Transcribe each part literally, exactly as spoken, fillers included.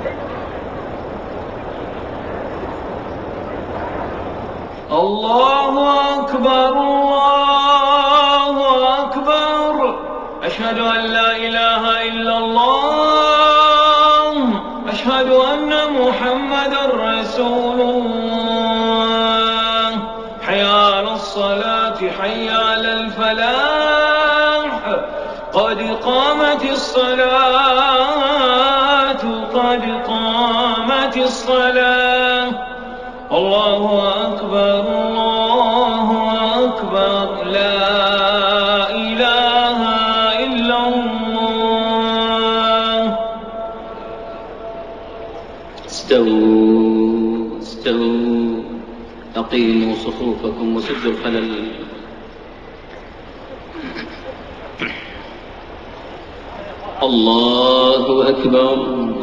الله أكبر الله أكبر أشهد أن لا إله إلا الله أشهد أن محمدا رسول الله حي على الصلاة حي على الفلاح قد قامت الصلاة قد قامت الصلاة الله أكبر الله أكبر لا إله إلا الله. استووا استووا أقيموا صفوفكم وسدوا الخلل. الله أكبر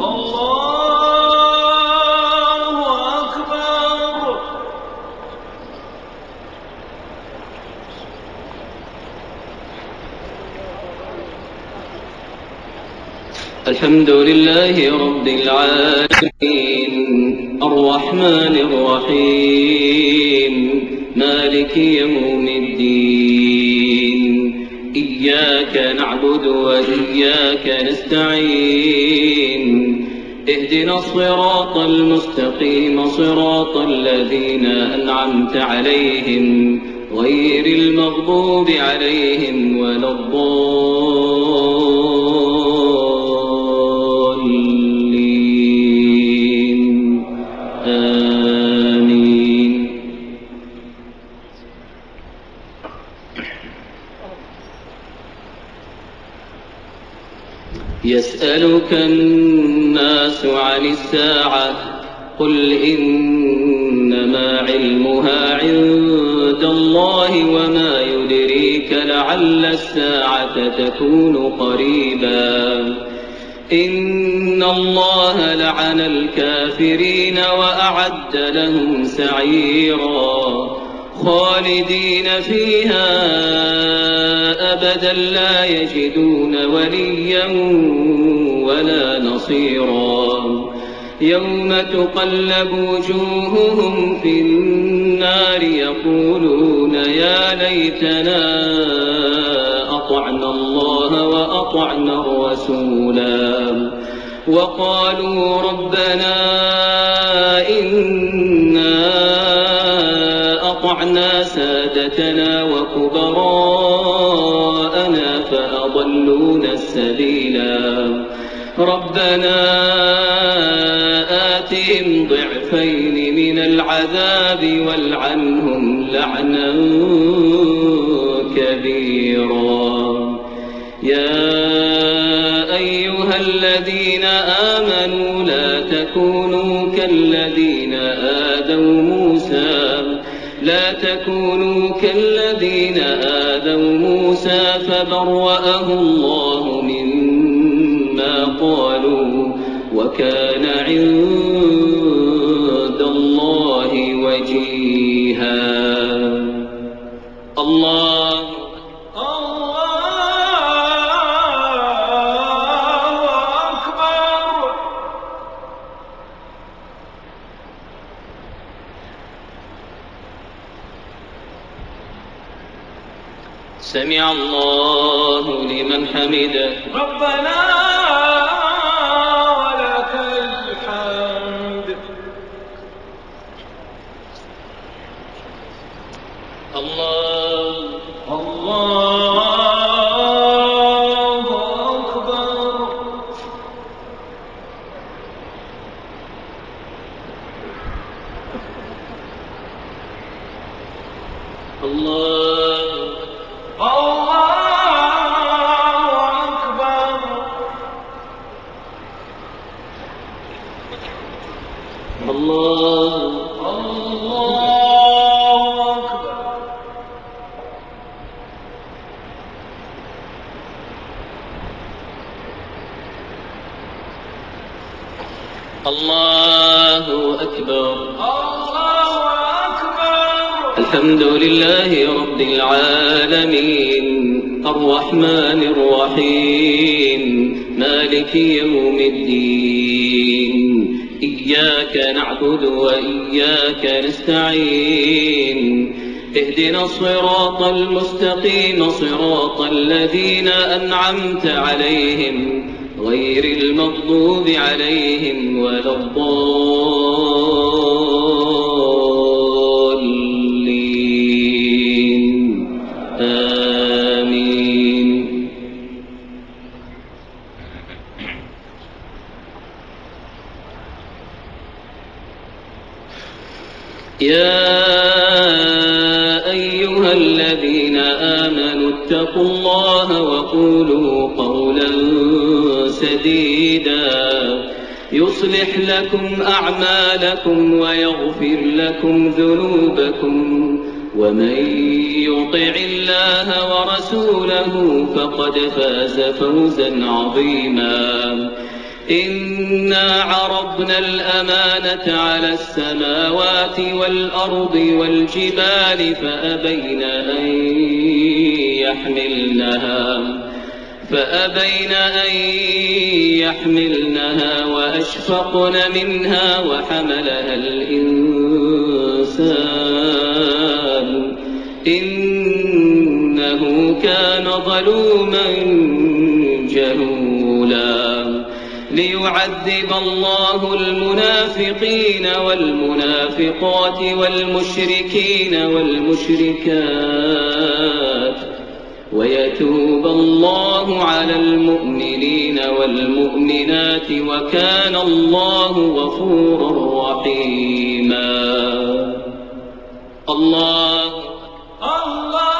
الله أكبر. الحمد لله رب العالمين الرحمن الرحيم مالك يوم الدين إياك نعبد وإياك نستعين اهدنا الصراط المستقيم صراط الذين أنعمت عليهم غير المغضوب عليهم ولا الضالين آمين. يسألك الناس عن الساعة قل إنما علمها عند الله وما يدريك لعل الساعة تكون قريبا إن الله لعن الكافرين وأعد لهم سعيرا خالدين فيها أبدا لا يجدون وليا ولا نصيرا يوم تقلب وجوههم في النار يقولون يا ليتنا أطعنا الله وأطعنا الرسولا وقالوا ربنا إنا أطعنا سادتنا وكبراءنا فأضلونا السبيلا ربنا آتهم ضعفين من العذاب والعنهم لعنا كبيرا. يا أيها الذين آمنوا لا تكونوا كالذين آذوا موسى لا تكونوا كالذين آذوا موسى فبرأه الله مما قالوا وكان عند الله وجيها. الله سمع الله لمن حمده ربنا ولك الحمد. الله الله أكبر. الله الله أكبر. الله أكبر. الحمد لله رب العالمين الرحمن الرحيم مالك يوم الدين إياك نعبد وإياك نستعين اهدنا الصراط المستقيم صراط الذين أنعمت عليهم غير المغضوب عليهم ولا الضالين آمين. يا أيها الذين آمنوا اتقوا الله وقولوا قولا سديدا يصلح لكم أعمالكم ويغفر لكم ذنوبكم ومن يطع الله ورسوله فقد فاز فوزا عظيما. إنا عرضنا الأمانة على السماوات والأرض والجبال فأبين أن يحملنها فأبين أن يحملنها وأشفقن منها وحملها الإنسان إنه كان ظلوما جهولا. ليعذب الله المنافقين والمنافقات والمشركين والمشركات ويتوب الله على المؤمنين والمؤمنات وكان الله غفورا رحيما. الله الله